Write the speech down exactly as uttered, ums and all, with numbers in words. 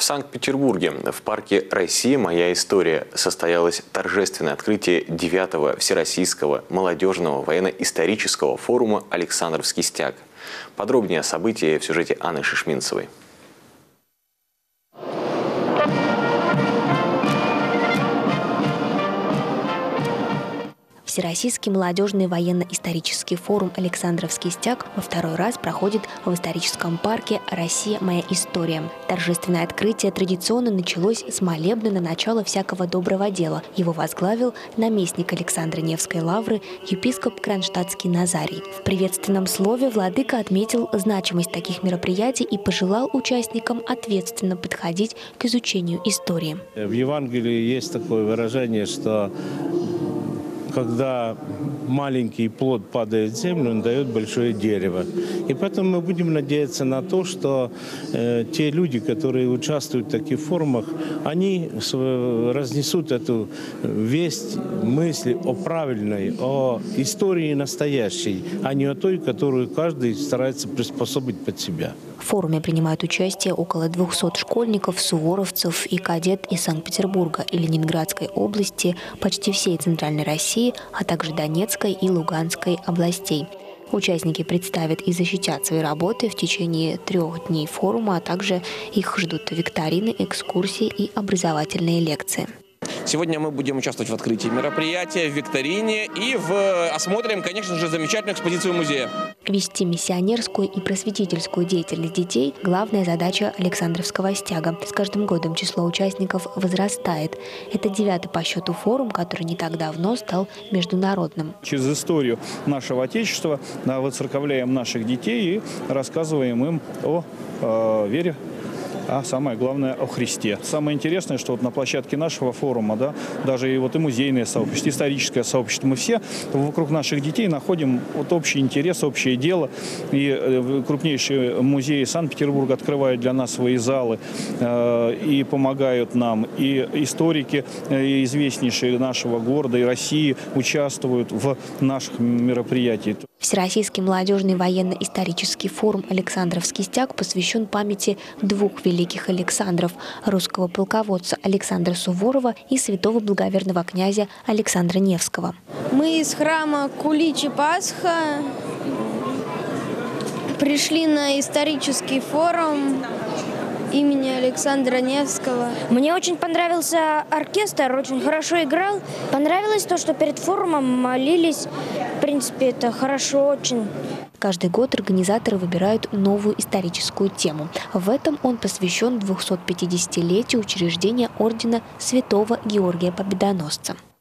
В Санкт-Петербурге в парке «Россия. Моя история» состоялось торжественное открытие девятого Всероссийского молодежного военно-исторического форума «Александровский стяг». Подробнее о событии в сюжете Анны Шишминцевой. Всероссийский молодежный военно-исторический форум «Александровский стяг» во второй раз проходит в историческом парке «Россия. Моя история». Торжественное открытие традиционно началось с молебна на начало всякого доброго дела. Его возглавил наместник Александра Невской лавры, епископ Кронштадтский Назарий. В приветственном слове владыка отметил значимость таких мероприятий и пожелал участникам ответственно подходить к изучению истории. В Евангелии есть такое выражение, что когда маленький плод падает в землю, он дает большое дерево. И поэтому мы будем надеяться на то, что э, те люди, которые участвуют в таких форумах, они разнесут эту весть, мысли о правильной, о истории настоящей, а не о той, которую каждый старается приспособить под себя. В форуме принимают участие около двухсот школьников, суворовцев и кадет из Санкт-Петербурга и Ленинградской области, почти всей Центральной России, а также Донецкой и Луганской областей. Участники представят и защитят свои работы в течение трех дней форума, а также их ждут викторины, экскурсии и образовательные лекции. Сегодня мы будем участвовать в открытии мероприятия, в викторине и в осмотрим, конечно же, замечательную экспозицию музея. Вести миссионерскую и просветительскую деятельность детей – главная задача Александровского стяга. С каждым годом число участников возрастает. Это девятый по счету форум, который не так давно стал международным. Через историю нашего Отечества да, воцерковляем наших детей и рассказываем им о э, вере, а самое главное о Христе. Самое интересное, что вот на площадке нашего форума, да, даже и вот и музейное сообщество, историческое сообщество, мы все вокруг наших детей находим вот общий интерес, общее дело. И крупнейшие музеи Санкт-Петербурга открывают для нас свои залы э, и помогают нам. И историки э, известнейшие нашего города и России участвуют в наших мероприятиях. Всероссийский молодежный военно-исторический форум «Александровский стяг» посвящен памяти двух великих Александров – русского полководца Александра Суворова и святого благоверного князя Александра Невского. Мы из храма Куличи Пасха пришли на исторический форум имени Александра Невского. Мне очень понравился оркестр, очень хорошо играл. Понравилось то, что перед форумом молились. В принципе, это хорошо очень. Каждый год организаторы выбирают новую историческую тему. В этом он посвящен двухсот пятидесятилетию учреждения ордена Святого Георгия Победоносца.